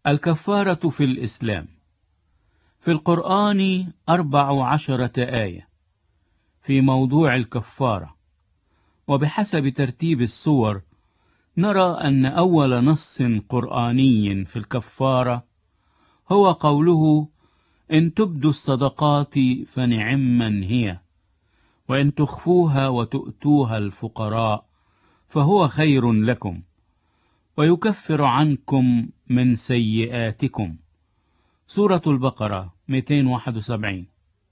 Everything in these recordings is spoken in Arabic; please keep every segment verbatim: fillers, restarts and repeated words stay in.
الكفارة في الإسلام. في القرآن أربع عشرة آية في موضوع الكفارة، وبحسب ترتيب السور نرى أن أول نص قرآني في الكفارة هو قوله: إن تبدوا الصدقات فنعما هي، وإن تخفوها وتؤتوها الفقراء فهو خير لكم، ويكفر عنكم من سيئاتكم. سورة البقرة مئتين وواحد وسبعين.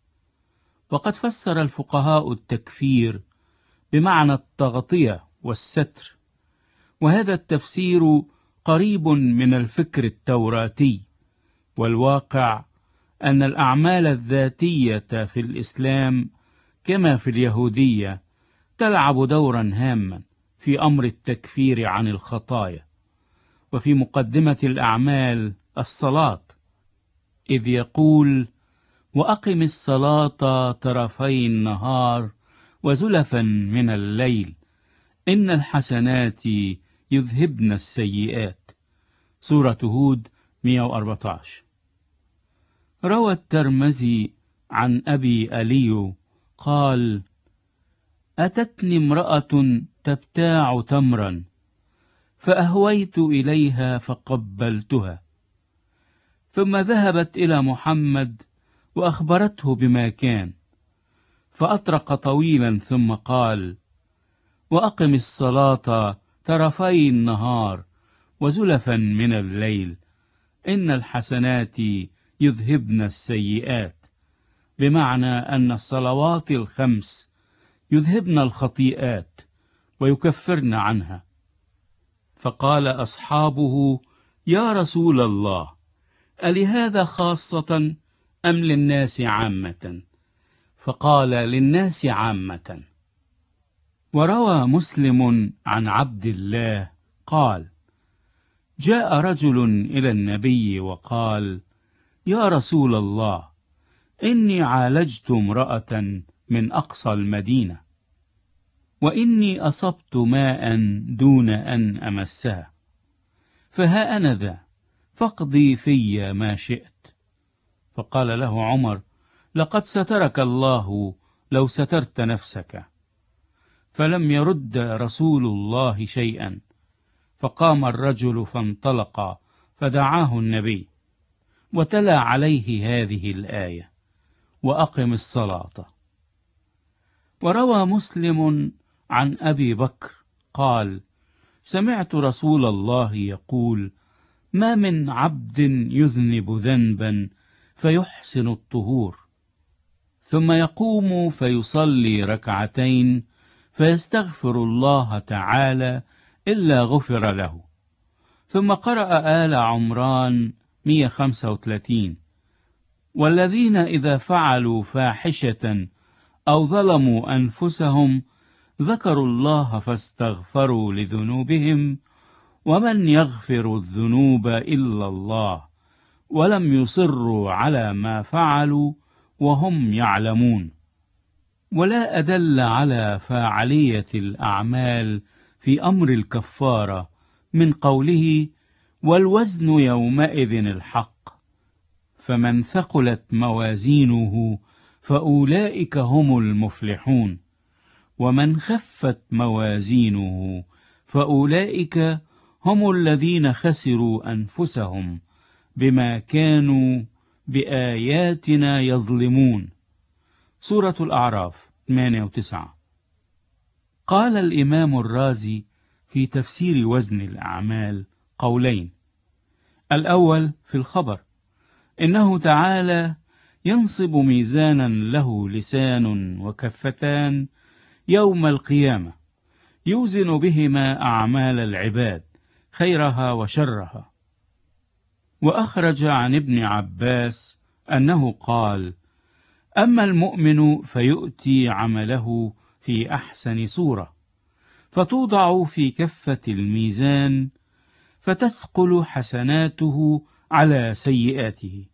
وقد فسر الفقهاء التكفير بمعنى التغطية والستر، وهذا التفسير قريب من الفكر التوراتي، والواقع أن الأعمال الذاتية في الإسلام كما في اليهودية تلعب دورا هاما في أمر التكفير عن الخطايا. وفي مقدمة الأعمال الصلاة، إذ يقول: وأقم الصلاة طرفي النهار وزلفا من الليل إن الحسنات يذهبن السيئات. سورة هود مئة وأربعة عشر. روى الترمذي عن أبي ألي قال: أتتني امرأة تبتاع تمرا فأهويت إليها فقبلتها، ثم ذهبت إلى محمد وأخبرته بما كان، فأطرق طويلا ثم قال: وأقم الصلاة طرفي النهار وزلفا من الليل إن الحسنات يذهبن السيئات، بمعنى أن الصلوات الخمس يذهبن الخطيئات ويكفرن عنها. فقال أصحابه: يا رسول الله، ألهذا خاصة أم للناس عامة؟ فقال: للناس عامة. وروى مسلم عن عبد الله قال: جاء رجل إلى النبي وقال: يا رسول الله، إني عالجت امرأة من أقصى المدينة، وإني أصبت ماء دون أن أمسها، فها أنا ذا، فاقضي في ما شئت. فقال له عمر: لقد سترك الله لو سترت نفسك. فلم يرد رسول الله شيئا، فقام الرجل فانطلق فدعاه النبي، وتلا عليه هذه الآية: وأقم الصلاة. وروى مسلم عن أبي بكر قال: سمعت رسول الله يقول: ما من عبد يذنب ذنبا فيحسن الطهور، ثم يقوم فيصلي ركعتين فيستغفر الله تعالى إلا غفر له. ثم قرأ آل عمران مئة وخمسة وثلاثين: والذين إذا فعلوا فاحشة أو ظلموا أنفسهم ذكروا الله فاستغفروا لذنوبهم ومن يغفر الذنوب إلا الله ولم يصروا على ما فعلوا وهم يعلمون. ولا أدل على فاعلية الأعمال في أمر الكفارة من قوله: والوزن يومئذ الحق، فمن ثقلت موازينه فأولئك هم المفلحون، ومن خفت موازينه فأولئك هم الذين خسروا أنفسهم بما كانوا بآياتنا يظلمون. سورة الأعراف ثمانية وتسعة. قال الإمام الرازي في تفسير وزن الأعمال قولين: الأول في الخبر، إنه تعالى ينصب ميزانا له لسان وكفتان يوم القيامة يوزن بهما أعمال العباد خيرها وشرها. وأخرج عن ابن عباس أنه قال: أما المؤمن فيؤتي عمله في أحسن صورة، فتوضع في كفة الميزان، فتثقل حسناته على سيئاته.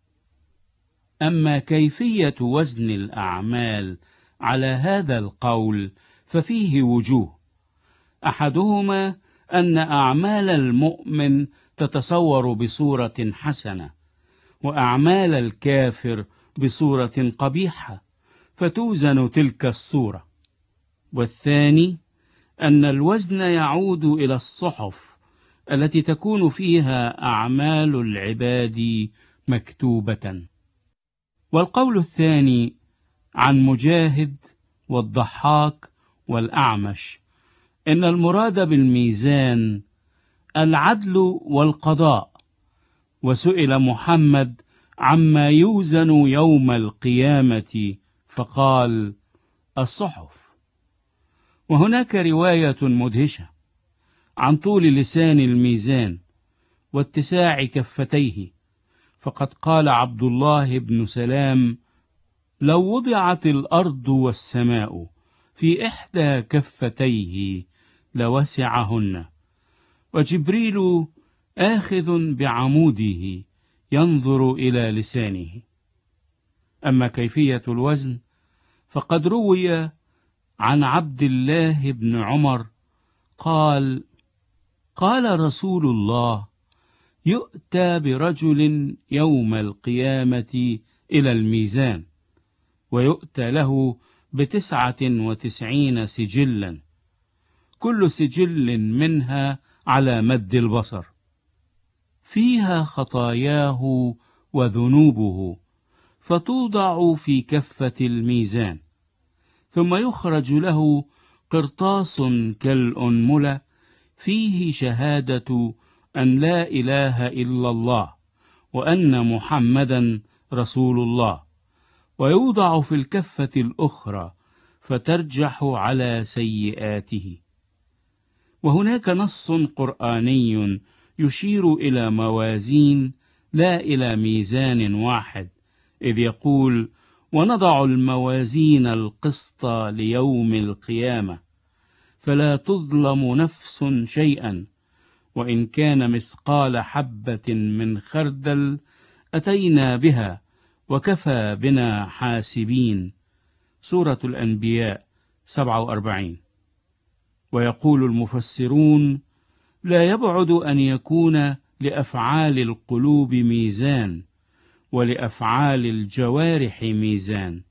أما كيفية وزن الأعمال على هذا القول ففيه وجوه: أحدهما أن أعمال المؤمن تتصور بصورة حسنة، وأعمال الكافر بصورة قبيحة، فتوزن تلك الصورة. والثاني أن الوزن يعود إلى الصحف التي تكون فيها أعمال العباد مكتوبة. والقول الثاني عن مجاهد والضحاك والأعمش إن المراد بالميزان العدل والقضاء، وسئل محمد عما يوزن يوم القيامة فقال: الصحف. وهناك رواية مدهشة عن طول لسان الميزان واتساع كفتيه، فقد قال عبد الله بن سلام: لو وضعت الأرض والسماء في إحدى كفتيه لوسعهن، وجبريل آخذ بعموده ينظر إلى لسانه. أما كيفية الوزن فقد روي عن عبد الله بن عمر قال: قال رسول الله: يؤتى برجل يوم القيامة إلى الميزان، ويؤتى له بتسعة وتسعين سجلا، كل سجل منها على مد البصر، فيها خطاياه وذنوبه، فتوضع في كفة الميزان، ثم يخرج له قرطاس كالأنملة فيه شهادة أن لا إله إلا الله وأن محمدا رسول الله، ويوضع في الكفة الأخرى فترجح على سيئاته. وهناك نص قرآني يشير إلى موازين لا إلى ميزان واحد، إذ يقول: ونضع الموازين القسط ليوم القيامة فلا تظلم نفس شيئا، وإن كان مثقال حبة من خردل أتينا بها وكفى بنا حاسبين. سورة الأنبياء سبعة وأربعين. ويقول المفسرون: لا يبعد أن يكون لأفعال القلوب ميزان، ولأفعال الجوارح ميزان.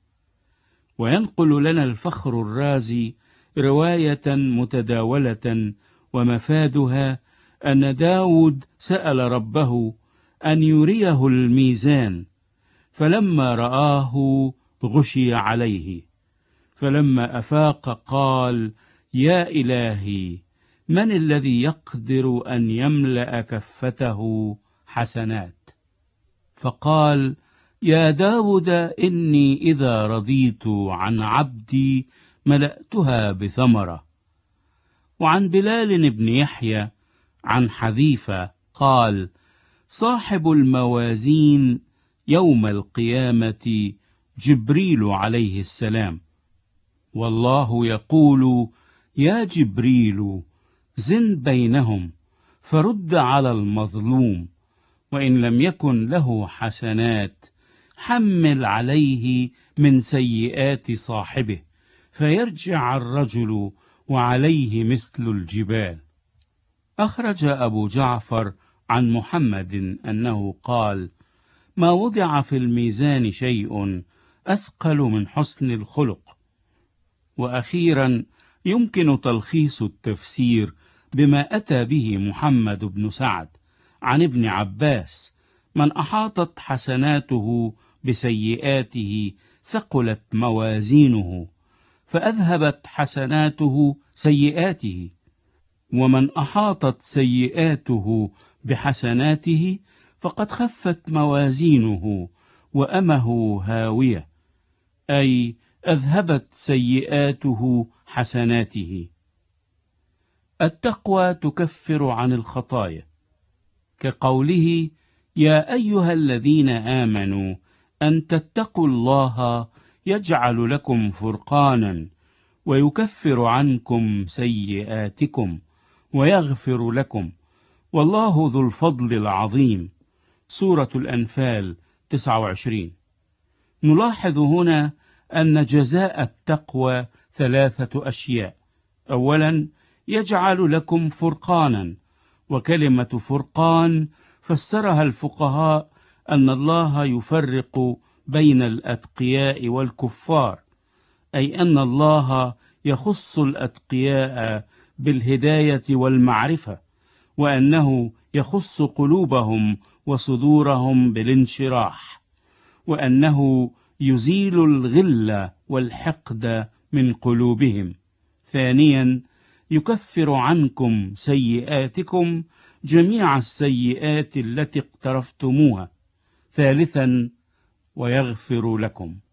وينقل لنا الفخر الرازي رواية متداولة ومفادها أن داود سأل ربه أن يريه الميزان، فلما رآه غشي عليه، فلما أفاق قال: يا إلهي، من الذي يقدر أن يملأ كفته حسنات؟ فقال: يا داود، إني إذا رضيت عن عبدي ملأتها بثمرة. وعن بلال بن يحيى عن حذيفة قال: صاحب الموازين يوم القيامة جبريل عليه السلام، والله يقول: يا جبريل، زن بينهم فرد على المظلوم، وإن لم يكن له حسنات حمل عليه من سيئات صاحبه، فيرجع الرجل وعليه مثل الجبال. أخرج أبو جعفر عن محمد أنه قال: ما وضع في الميزان شيء أثقل من حسن الخلق. وأخيرا يمكن تلخيص التفسير بما أتى به محمد بن سعد عن ابن عباس: من أحاطت حسناته بسيئاته ثقلت موازينه، فأذهبت حسناته سيئاته، ومن أحاطت سيئاته بحسناته فقد خفت موازينه وأمه هاوية، أي أذهبت سيئاته حسناته. التقوى تكفر عن الخطايا، كقوله: يا أيها الذين آمنوا أن تتقوا الله يجعل لكم فرقانا ويكفر عنكم سيئاتكم ويغفر لكم، والله ذو الفضل العظيم. سورة الأنفال تسعة وعشرين. نلاحظ هنا أن جزاء التقوى ثلاثة أشياء: أولا، يجعل لكم فرقانا، وكلمة فرقان فسرها الفقهاء أن الله يفرق بين الأتقياء والكفار، أي أن الله يخص الأتقياء بالهداية والمعرفة، وأنه يخص قلوبهم وصدورهم بالانشراح، وأنه يزيل الغل والحقد من قلوبهم. ثانيا، يكفر عنكم سيئاتكم جميع السيئات التي اقترفتموها. ثالثا، ويغفر لكم.